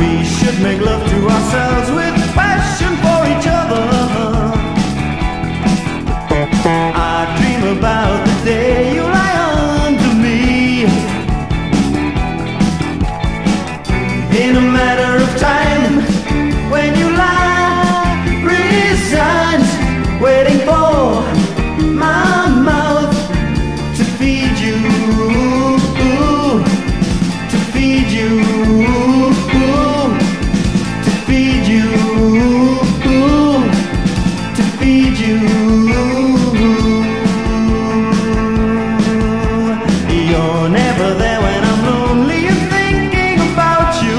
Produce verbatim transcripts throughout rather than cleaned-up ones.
We should make love to ourselves with passion for each other. I dream about the day you lie under me. In a matter of time, when you lie resigns, waiting for my mouth to feed you, to feed you, to feed you, to feed you. You're never there when I'm lonely and thinking about you.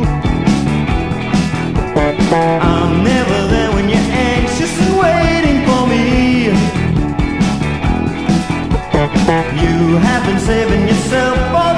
I'm never there when you're anxious and waiting for me. You have been saving yourself for